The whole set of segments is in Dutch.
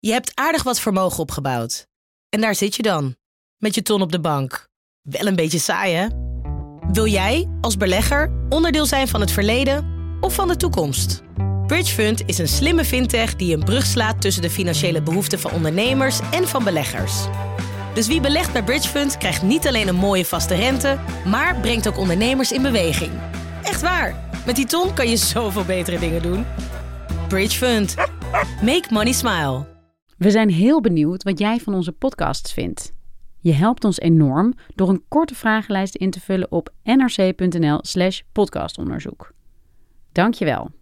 Je hebt aardig wat vermogen opgebouwd. En daar zit je dan, met je ton op de bank. Wel een beetje saai, hè? Wil jij, als belegger, onderdeel zijn van het verleden of van de toekomst? Bridgefund is een slimme fintech die een brug slaat tussen de financiële behoeften van ondernemers en van beleggers. Dus wie belegt bij Bridgefund krijgt niet alleen een mooie vaste rente, maar brengt ook ondernemers in beweging. Echt waar, met die ton kan je zoveel betere dingen doen. Bridgefund. Make money smile. We zijn heel benieuwd wat jij van onze podcasts vindt. Je helpt ons enorm door een korte vragenlijst in te vullen op nrc.nl/podcastonderzoek. Dank je wel.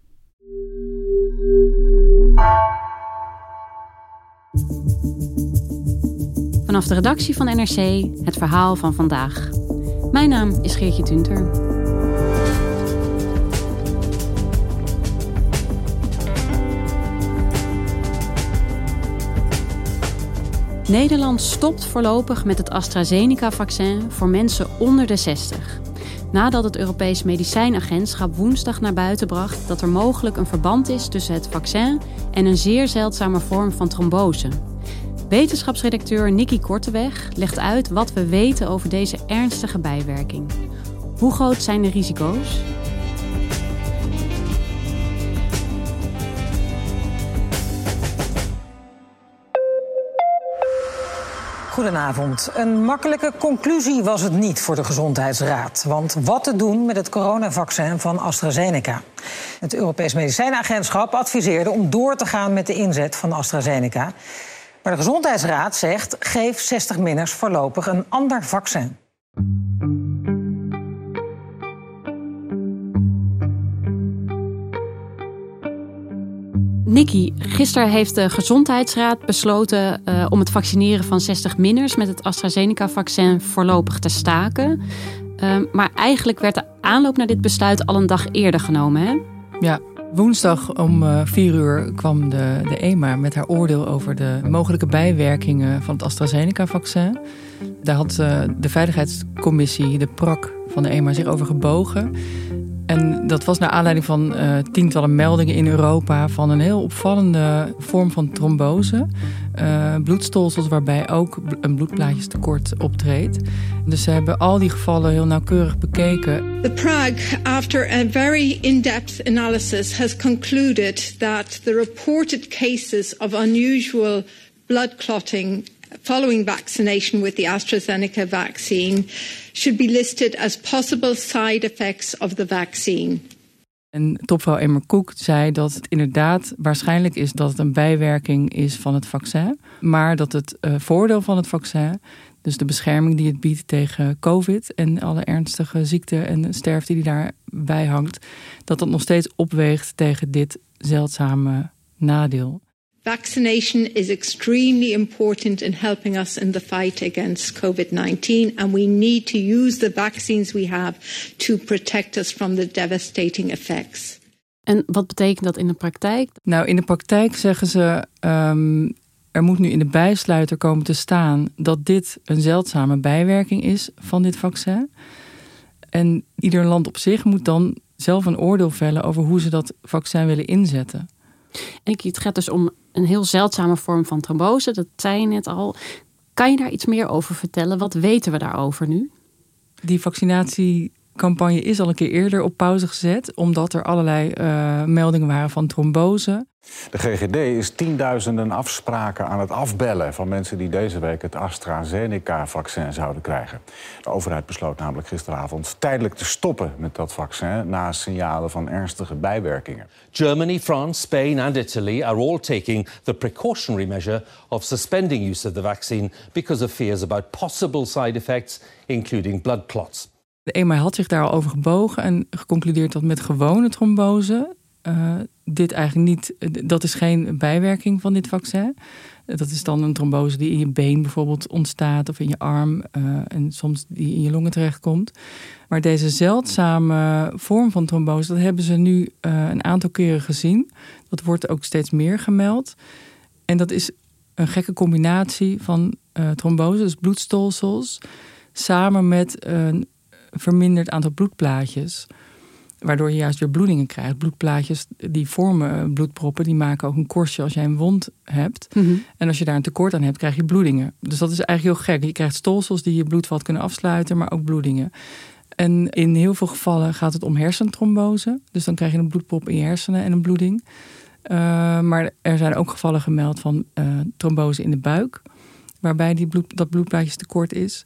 Vanaf de redactie van NRC het verhaal van vandaag. Mijn naam is Geertje Tunter. Nederland stopt voorlopig met het AstraZeneca-vaccin voor mensen onder de 60. Nadat het Europees Medicijnagentschap woensdag naar buiten bracht dat er mogelijk een verband is tussen het vaccin en een zeer zeldzame vorm van trombose. Wetenschapsredacteur Nikki Korteweg legt uit wat we weten over deze ernstige bijwerking. Hoe groot zijn de risico's? Goedenavond. Een makkelijke conclusie was het niet voor de Gezondheidsraad. Want wat te doen met het coronavaccin van AstraZeneca? Het Europees Medicijnagentschap adviseerde om door te gaan met de inzet van AstraZeneca. Maar de Gezondheidsraad zegt, geef 60-minners voorlopig een ander vaccin. Nikki, gisteren heeft de Gezondheidsraad besloten om het vaccineren van 60-minners met het AstraZeneca-vaccin voorlopig te staken. Maar eigenlijk werd de aanloop naar dit besluit al een dag eerder genomen, hè? Ja, woensdag om 4 uur kwam de EMA met haar oordeel over de mogelijke bijwerkingen van het AstraZeneca-vaccin. Daar had de Veiligheidscommissie, de PRAC van de EMA, zich over gebogen. En dat was naar aanleiding van tientallen meldingen in Europa van een heel opvallende vorm van trombose. Bloedstolsels waarbij ook een bloedplaatjestekort optreedt. Dus ze hebben al die gevallen heel nauwkeurig bekeken. The PRAG, after a very in-depth analysis, has concluded that the reported cases of unusual blood clotting following vaccination with the AstraZeneca vaccine should be listed as possible side effects of the vaccine. En topvrouw Emmer Cook zei dat het inderdaad waarschijnlijk is dat het een bijwerking is van het vaccin. Maar dat het voordeel van het vaccin, dus de bescherming die het biedt tegen COVID en alle ernstige ziekte en sterfte die daarbij hangt, dat nog steeds opweegt tegen dit zeldzame nadeel. Vaccination is extremely important in helping us in the fight against COVID-19, and we need to use the vaccines we have to protect us from the devastating effects. En wat betekent dat in de praktijk? Nou, in de praktijk zeggen ze, er moet nu in de bijsluiter komen te staan dat dit een zeldzame bijwerking is van dit vaccin. En ieder land op zich moet dan zelf een oordeel vellen over hoe ze dat vaccin willen inzetten. En het gaat dus om een heel zeldzame vorm van trombose, dat zei je net al. Kan je daar iets meer over vertellen? Wat weten we daarover nu? Die vaccinatiecampagne is al een keer eerder op pauze gezet, omdat er allerlei meldingen waren van trombose. De GGD is tienduizenden afspraken aan het afbellen van mensen die deze week het AstraZeneca-vaccin zouden krijgen. De overheid besloot namelijk gisteravond tijdelijk te stoppen met dat vaccin na signalen van ernstige bijwerkingen. Germany, France, Spain and Italy are all taking the precautionary measure of suspending use of the vaccine because of fears about possible side effects, including blood clots. De EMA had zich daar al over gebogen en geconcludeerd dat met gewone trombose dit eigenlijk niet, dat is geen bijwerking van dit vaccin. Dat is dan een trombose die in je been bijvoorbeeld ontstaat of in je arm en soms die in je longen terechtkomt. Maar deze zeldzame vorm van trombose, dat hebben ze nu een aantal keren gezien. Dat wordt ook steeds meer gemeld. En dat is een gekke combinatie van trombose, dus bloedstolsels, samen met een verminderd aantal bloedplaatjes. Waardoor je juist weer bloedingen krijgt. Bloedplaatjes die vormen bloedproppen, die maken ook een korstje als jij een wond hebt. Mm-hmm. En als je daar een tekort aan hebt, krijg je bloedingen. Dus dat is eigenlijk heel gek. Je krijgt stolsels die je bloedvat kunnen afsluiten, maar ook bloedingen. En in heel veel gevallen gaat het om hersentrombose. Dus dan krijg je een bloedprop in je hersenen en een bloeding. Maar er zijn ook gevallen gemeld van trombose in de buik, waarbij dat bloedplaatjestekort is.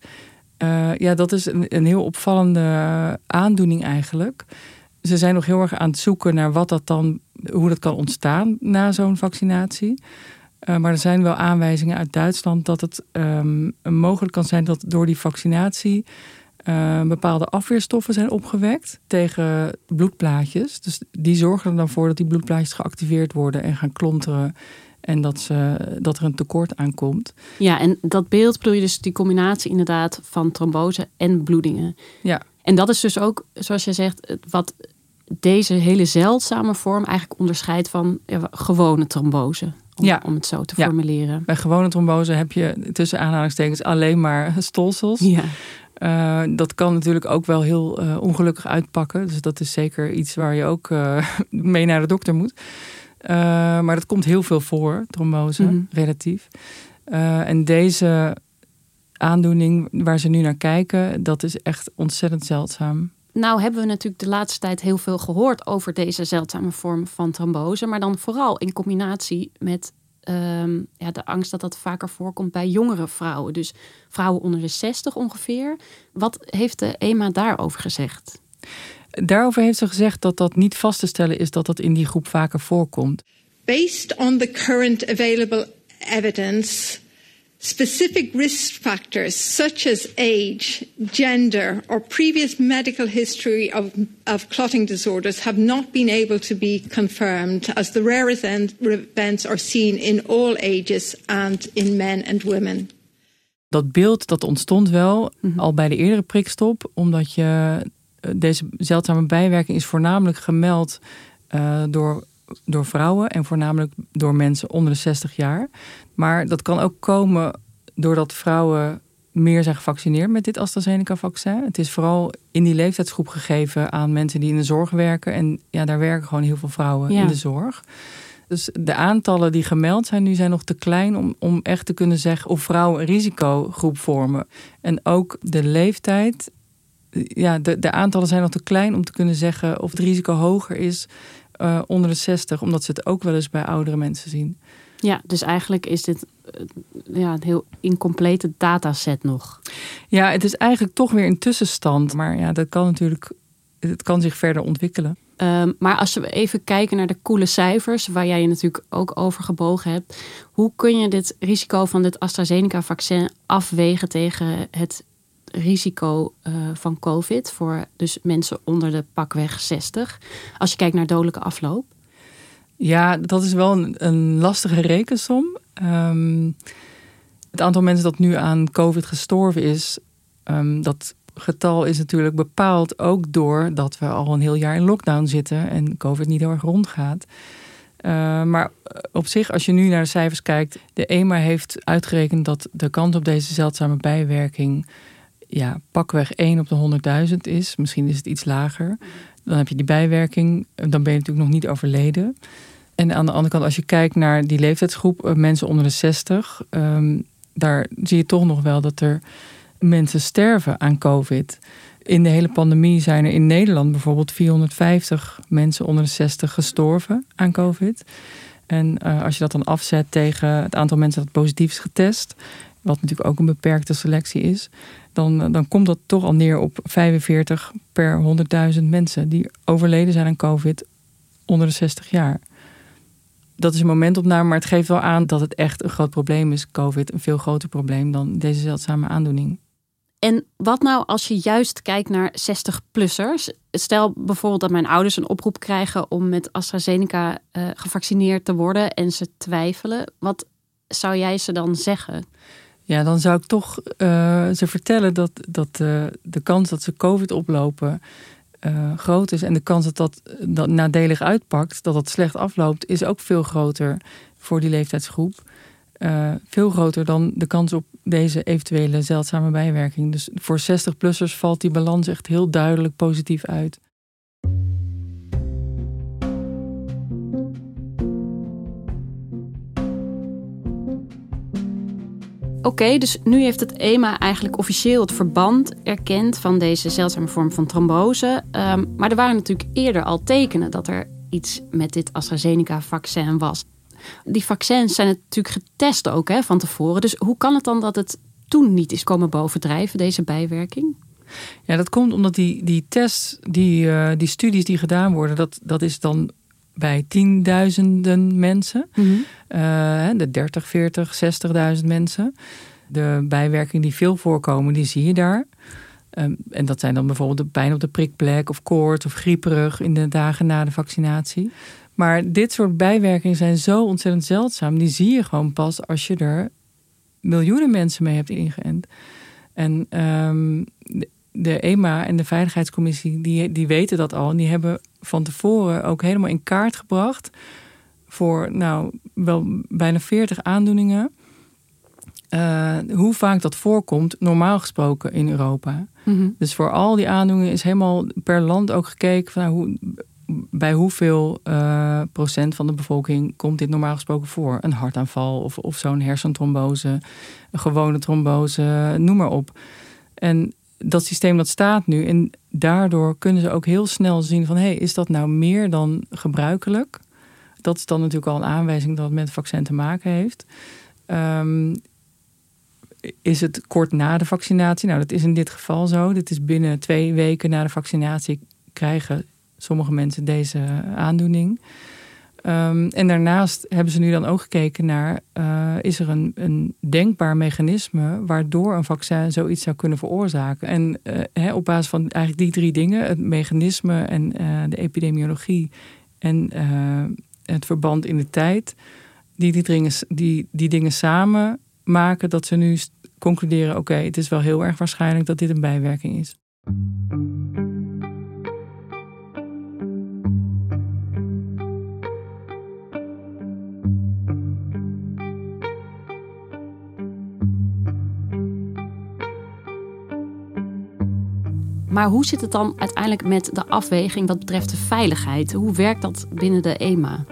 Dat is een heel opvallende aandoening eigenlijk. Ze zijn nog heel erg aan het zoeken naar hoe dat kan ontstaan na zo'n vaccinatie. Maar er zijn wel aanwijzingen uit Duitsland dat het mogelijk kan zijn dat door die vaccinatie bepaalde afweerstoffen zijn opgewekt tegen bloedplaatjes. Dus die zorgen er dan voor dat die bloedplaatjes geactiveerd worden en gaan klonteren. En dat er een tekort aankomt. Ja, en dat beeld bedoel je dus die combinatie inderdaad van trombose en bloedingen. Ja. En dat is dus ook, zoals je zegt, wat deze hele zeldzame vorm eigenlijk onderscheidt van gewone trombose. Om het zo te formuleren. Bij gewone trombose heb je tussen aanhalingstekens alleen maar stolsels. Ja. Dat kan natuurlijk ook wel heel ongelukkig uitpakken. Dus dat is zeker iets waar je ook mee naar de dokter moet. Maar dat komt heel veel voor, trombose, relatief. En deze aandoening waar ze nu naar kijken, dat is echt ontzettend zeldzaam. Nou hebben we natuurlijk de laatste tijd heel veel gehoord over deze zeldzame vorm van trombose. Maar dan vooral in combinatie met de angst dat dat vaker voorkomt bij jongere vrouwen. Dus vrouwen onder de 60 ongeveer. Wat heeft de EMA daarover gezegd? Daarover heeft ze gezegd dat dat niet vast te stellen is dat dat in die groep vaker voorkomt. Based on the current available evidence, specific risk factors such as age, gender, or previous medical history of clotting disorders have not been able to be confirmed, as the rare events are seen in all ages and in men and women. Dat beeld dat ontstond wel al bij de eerdere prikstop, omdat deze zeldzame bijwerking is voornamelijk gemeld door vrouwen en voornamelijk door mensen onder de 60 jaar. Maar dat kan ook komen doordat vrouwen meer zijn gevaccineerd met dit AstraZeneca-vaccin. Het is vooral in die leeftijdsgroep gegeven aan mensen die in de zorg werken. En daar werken gewoon heel veel vrouwen in de zorg. Dus de aantallen die gemeld zijn nu zijn nog te klein om echt te kunnen zeggen of vrouwen een risicogroep vormen. En ook de leeftijd. De aantallen zijn nog te klein om te kunnen zeggen of het risico hoger is onder de 60. Omdat ze het ook wel eens bij oudere mensen zien. Ja, dus eigenlijk is dit een heel incomplete dataset nog. Ja, het is eigenlijk toch weer een tussenstand. Maar dat kan natuurlijk, het kan zich verder ontwikkelen. Maar als we even kijken naar de koele cijfers, waar jij je natuurlijk ook over gebogen hebt. Hoe kun je dit risico van dit AstraZeneca-vaccin afwegen tegen het risico van COVID voor dus mensen onder de pakweg 60? Als je kijkt naar dodelijke afloop. Ja, dat is wel een lastige rekensom. Het aantal mensen dat nu aan COVID gestorven is, dat getal is natuurlijk bepaald ook door dat we al een heel jaar in lockdown zitten en COVID niet heel erg rondgaat. Maar op zich, als je nu naar de cijfers kijkt, de EMA heeft uitgerekend dat de kans op deze zeldzame bijwerking pakweg 1 op de 100.000 is. Misschien is het iets lager. Dan heb je die bijwerking, dan ben je natuurlijk nog niet overleden. En aan de andere kant, als je kijkt naar die leeftijdsgroep, mensen onder de 60, daar zie je toch nog wel dat er mensen sterven aan COVID. In de hele pandemie zijn er in Nederland bijvoorbeeld 450 mensen onder de 60 gestorven aan COVID. En als je dat dan afzet tegen het aantal mensen dat positief is getest, wat natuurlijk ook een beperkte selectie is, dan komt dat toch al neer op 45 per 100.000 mensen die overleden zijn aan COVID onder de 60 jaar. Dat is een momentopname, maar het geeft wel aan dat het echt een groot probleem is, COVID. Een veel groter probleem dan deze zeldzame aandoening. En wat nou als je juist kijkt naar 60-plussers? Stel bijvoorbeeld dat mijn ouders een oproep krijgen om met AstraZeneca gevaccineerd te worden en ze twijfelen. Wat zou jij ze dan zeggen? Ja, dan zou ik toch ze vertellen dat de kans dat ze COVID oplopen groot is. En de kans dat nadelig uitpakt, dat slecht afloopt, is ook veel groter voor die leeftijdsgroep. Veel groter dan de kans op deze eventuele zeldzame bijwerking. Dus voor 60-plussers valt die balans echt heel duidelijk positief uit. Oké, dus nu heeft het EMA eigenlijk officieel het verband erkend van deze zeldzame vorm van trombose. Maar er waren natuurlijk eerder al tekenen dat er iets met dit AstraZeneca-vaccin was. Die vaccins zijn natuurlijk getest ook van tevoren. Dus hoe kan het dan dat het toen niet is komen bovendrijven, deze bijwerking? Ja, dat komt omdat die tests, die studies die gedaan worden, dat is dan bij 10.000 mensen. Mm-hmm. De 30, 40, 60.000 mensen. De bijwerkingen die veel voorkomen, die zie je daar. En dat zijn dan bijvoorbeeld de pijn op de prikplek of koorts of grieperig in de dagen na de vaccinatie. Maar dit soort bijwerkingen zijn zo ontzettend zeldzaam. Die zie je gewoon pas als je er miljoenen mensen mee hebt ingeënt. En de EMA en de Veiligheidscommissie, die weten dat al. En die hebben van tevoren ook helemaal in kaart gebracht voor wel bijna 40 aandoeningen. Hoe vaak dat voorkomt, normaal gesproken in Europa. Mm-hmm. Dus voor al die aandoeningen is helemaal per land ook gekeken van bij hoeveel procent van de bevolking komt dit normaal gesproken voor. Een hartaanval of zo'n hersentrombose, een gewone trombose, noem maar op. En dat systeem dat staat nu en daardoor kunnen ze ook heel snel zien van is dat nou meer dan gebruikelijk? Dat is dan natuurlijk al een aanwijzing dat het met het vaccin te maken heeft. Is het kort na de vaccinatie? Nou, dat is in dit geval zo. Dit is binnen 2 weken na de vaccinatie krijgen sommige mensen deze aandoening. En daarnaast hebben ze nu dan ook gekeken naar is er een denkbaar mechanisme waardoor een vaccin zoiets zou kunnen veroorzaken. En op basis van eigenlijk die 3 dingen, het mechanisme en de epidemiologie en het verband in de tijd, die dingen samen maken dat ze nu concluderen, oké, het is wel heel erg waarschijnlijk dat dit een bijwerking is. Maar hoe zit het dan uiteindelijk met de afweging wat betreft de veiligheid? Hoe werkt dat binnen de EMA?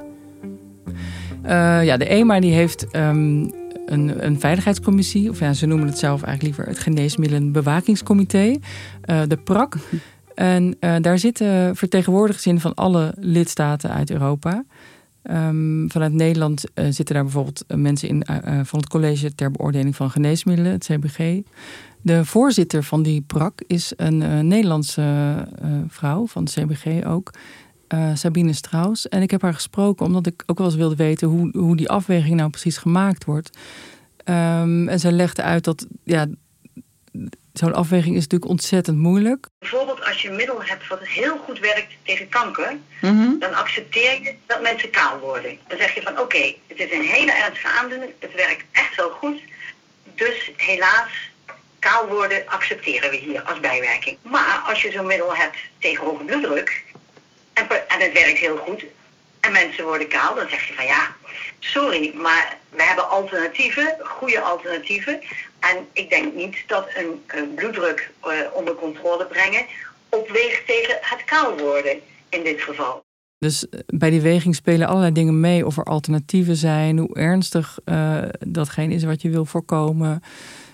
De EMA die heeft een veiligheidscommissie. Of ze noemen het zelf eigenlijk liever het Geneesmiddelenbewakingscomité. De PRAC. En daar zitten vertegenwoordigers in van alle lidstaten uit Europa. Vanuit Nederland zitten daar bijvoorbeeld mensen in van het College ter Beoordeling van Geneesmiddelen, het CBG. De voorzitter van die PRAC is een Nederlandse vrouw van het CBG ook. Sabine Strauss. En ik heb haar gesproken omdat ik ook wel eens wilde weten hoe die afweging nou precies gemaakt wordt. En zij legde uit dat zo'n afweging is natuurlijk ontzettend moeilijk. Bijvoorbeeld als je een middel hebt wat heel goed werkt tegen kanker, mm-hmm. Dan accepteer je dat mensen kaal worden. Dan zeg je van oké, het is een hele ernstige aandoening, het werkt echt wel goed. Dus helaas, kaal worden accepteren we hier als bijwerking. Maar als je zo'n middel hebt tegen hoge bloeddruk en het werkt heel goed en mensen worden kaal, dan zeg je van sorry, maar we hebben alternatieven, goede alternatieven. En ik denk niet dat een bloeddruk onder controle brengen opweegt tegen het kaal worden in dit geval. Dus bij die weging spelen allerlei dingen mee. Of er alternatieven zijn, hoe ernstig datgene is wat je wil voorkomen.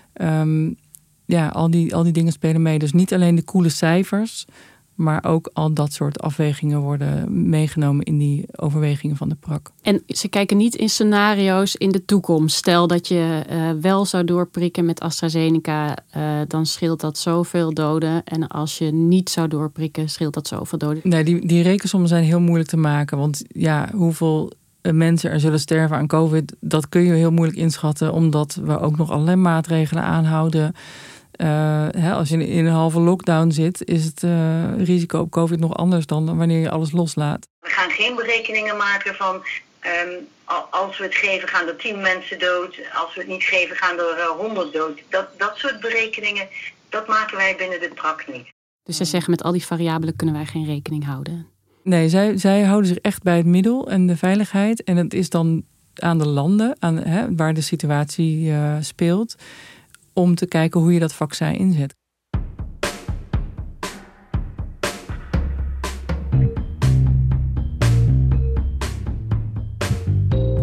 Al die dingen spelen mee. Dus niet alleen de koele cijfers, maar ook al dat soort afwegingen worden meegenomen in die overwegingen van de PRAC. En ze kijken niet in scenario's in de toekomst. Stel dat je wel zou doorprikken met AstraZeneca, dan scheelt dat zoveel doden. En als je niet zou doorprikken, scheelt dat zoveel doden. Nee, die rekensommen zijn heel moeilijk te maken. Want hoeveel mensen er zullen sterven aan COVID, dat kun je heel moeilijk inschatten, omdat we ook nog allerlei maatregelen aanhouden. Als je in een halve lockdown zit, is het risico op COVID nog anders dan wanneer je alles loslaat. We gaan geen berekeningen maken van als we het geven gaan er 10 mensen dood. Als we het niet geven gaan er 100 dood. Dat soort berekeningen, dat maken wij binnen de PRAC niet. Dus zij zeggen met al die variabelen kunnen wij geen rekening houden? Nee, zij houden zich echt bij het middel en de veiligheid. En het is dan aan de landen, waar de situatie speelt, om te kijken hoe je dat vaccin inzet.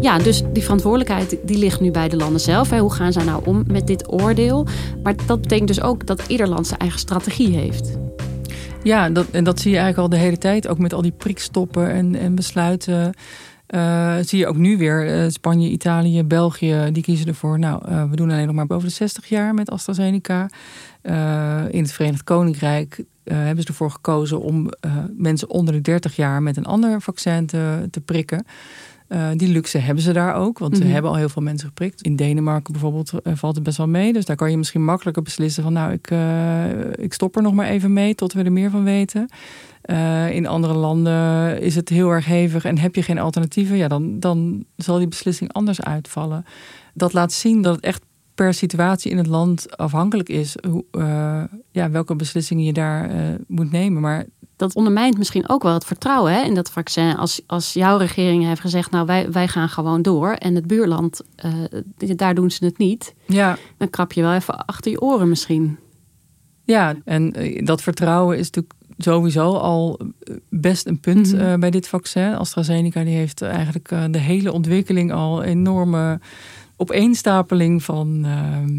Ja, dus die verantwoordelijkheid die ligt nu bij de landen zelf. Hè. Hoe gaan zij nou om met dit oordeel? Maar dat betekent dus ook dat ieder land zijn eigen strategie heeft. Ja, dat zie je eigenlijk al de hele tijd. Ook met al die prikstoppen en besluiten. Zie je ook nu weer Spanje, Italië, België. Die kiezen ervoor. We doen alleen nog maar boven de 60 jaar met AstraZeneca. In het Verenigd Koninkrijk hebben ze ervoor gekozen om mensen onder de 30 jaar met een ander vaccin te prikken. Die luxe hebben ze daar ook, want ze hebben al heel veel mensen geprikt. In Denemarken bijvoorbeeld valt het best wel mee. Dus daar kan je misschien makkelijker beslissen van ik stop er nog maar even mee tot we er meer van weten. In andere landen is het heel erg hevig en heb je geen alternatieven. Ja, dan zal die beslissing anders uitvallen. Dat laat zien dat het echt per situatie in het land afhankelijk is welke beslissingen je daar moet nemen. Maar dat ondermijnt misschien ook wel het vertrouwen in dat vaccin. Als jouw regering heeft gezegd, wij gaan gewoon door. En het buurland, daar doen ze het niet. Ja. Dan krap je wel even achter je oren misschien. Ja, en dat vertrouwen is natuurlijk sowieso al best een punt bij dit vaccin. AstraZeneca die heeft eigenlijk de hele ontwikkeling al enorme opeenstapeling van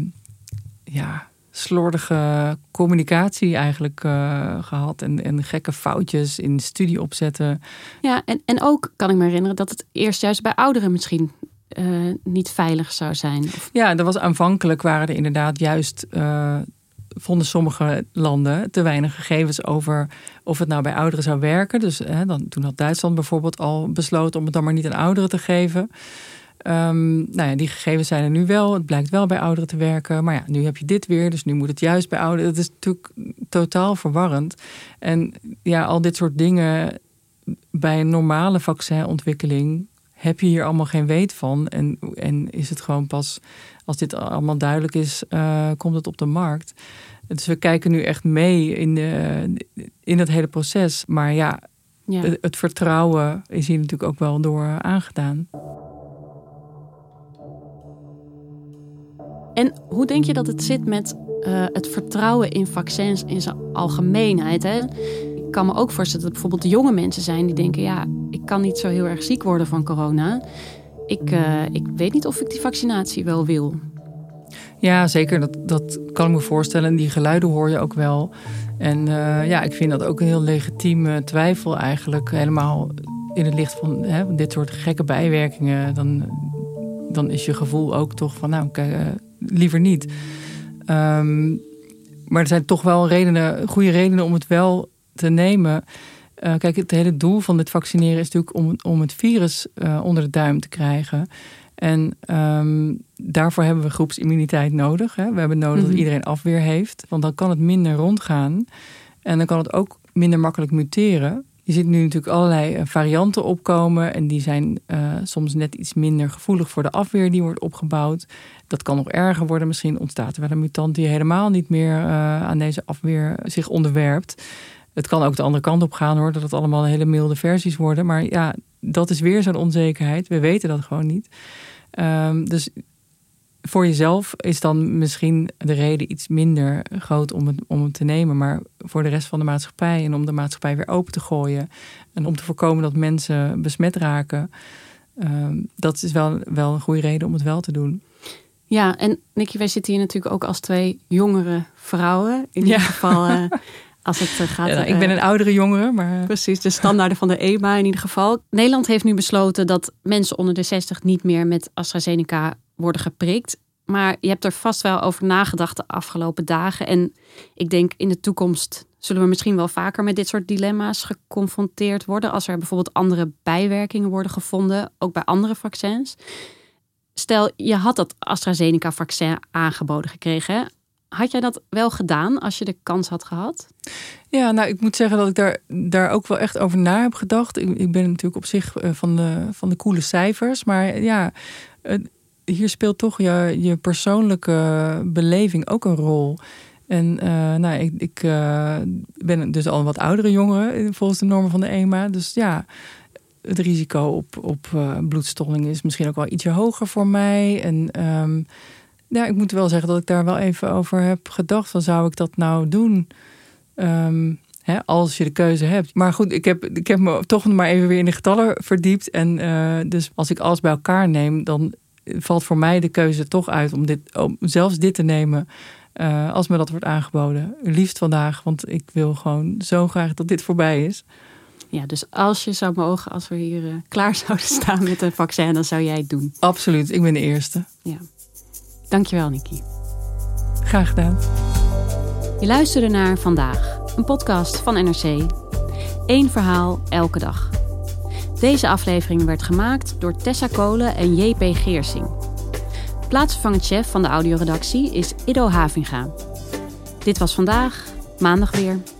slordige communicatie eigenlijk gehad. En gekke foutjes in studie opzetten. Ja, en ook kan ik me herinneren dat het eerst juist bij ouderen misschien niet veilig zou zijn. Ja, er was aanvankelijk waren er inderdaad juist vonden sommige landen te weinig gegevens over of het nou bij ouderen zou werken. Dus toen had Duitsland bijvoorbeeld al besloten om het dan maar niet aan ouderen te geven. Die gegevens zijn er nu wel. Het blijkt wel bij ouderen te werken. Maar ja, nu heb je dit weer. Dus nu moet het juist bij ouderen. Dat is natuurlijk totaal verwarrend. En ja, al dit soort dingen bij een normale vaccinontwikkeling heb je hier allemaal geen weet van. En is het gewoon pas als dit allemaal duidelijk is, komt het op de markt. Dus we kijken nu echt mee in het hele proces. Maar ja. Het vertrouwen is hier natuurlijk ook wel door aangedaan. En hoe denk je dat het zit met het vertrouwen in vaccins in zijn algemeenheid? Hè? Ik kan me ook voorstellen dat er bijvoorbeeld jonge mensen zijn die denken, ik kan niet zo heel erg ziek worden van corona. Ik weet niet of ik die vaccinatie wel wil. Ja, zeker. Dat kan ik me voorstellen. En die geluiden hoor je ook wel. En ik vind dat ook een heel legitieme twijfel eigenlijk. Helemaal in het licht van dit soort gekke bijwerkingen. Dan is je gevoel ook toch van, liever niet. Maar er zijn toch wel goede redenen om het wel te nemen. Kijk, het hele doel van dit vaccineren is natuurlijk om het virus onder de duim te krijgen. En daarvoor hebben we groepsimmuniteit nodig. Hè? We hebben nodig dat iedereen afweer heeft. Want dan kan het minder rondgaan. En dan kan het ook minder makkelijk muteren. Je ziet nu natuurlijk allerlei varianten opkomen. En die zijn soms net iets minder gevoelig voor de afweer die wordt opgebouwd. Dat kan nog erger worden. Misschien ontstaat er wel een mutant die helemaal niet meer aan deze afweer zich onderwerpt. Het kan ook de andere kant op gaan hoor. Dat het allemaal hele milde versies worden. Maar ja, dat is weer zo'n onzekerheid. We weten dat gewoon niet. Dus voor jezelf is dan misschien de reden iets minder groot om het te nemen. Maar voor de rest van de maatschappij en om de maatschappij weer open te gooien. En om te voorkomen dat mensen besmet raken. Dat is wel een goede reden om het wel te doen. Ja, en Nikki, wij zitten hier natuurlijk ook als twee jongere vrouwen. In ieder geval als het gaat. Ja, ik ben een oudere jongere, maar precies, de standaarden van de EMA in ieder geval. Nederland heeft nu besloten dat mensen onder de 60 niet meer met AstraZeneca worden geprikt. Maar je hebt er vast wel over nagedacht de afgelopen dagen. En ik denk in de toekomst zullen we misschien wel vaker met dit soort dilemma's geconfronteerd worden. Als er bijvoorbeeld andere bijwerkingen worden gevonden, ook bij andere vaccins. Stel, je had dat AstraZeneca-vaccin aangeboden gekregen. Hè? Had jij dat wel gedaan als je de kans had gehad? Ja, ik moet zeggen dat ik daar ook wel echt over na heb gedacht. Ik ben natuurlijk op zich van de coole cijfers. Maar ja, hier speelt toch je persoonlijke beleving ook een rol. En ik ben dus al een wat oudere jongere volgens de normen van de EMA. Dus ja, het risico op bloedstolling is misschien ook wel ietsje hoger voor mij. En ik moet wel zeggen dat ik daar wel even over heb gedacht. Van zou ik dat nou doen? als je de keuze hebt. Maar goed, ik heb me toch maar even weer in de getallen verdiept. En dus als ik alles bij elkaar neem, dan valt voor mij de keuze toch uit om zelfs dit te nemen als me dat wordt aangeboden. Liefst vandaag, want ik wil gewoon zo graag dat dit voorbij is. Ja, dus als je zou mogen, als we hier klaar zouden staan met een vaccin, dan zou jij het doen. Absoluut, ik ben de eerste. Ja. Dankjewel, Nikki. Graag gedaan. Je luisterde naar Vandaag, een podcast van NRC. 1 verhaal elke dag. Deze aflevering werd gemaakt door Tessa Kolen en J.P. Geersing. Plaatsvervangend chef van de audioredactie is Ido Havinga. Dit was Vandaag, maandag weer.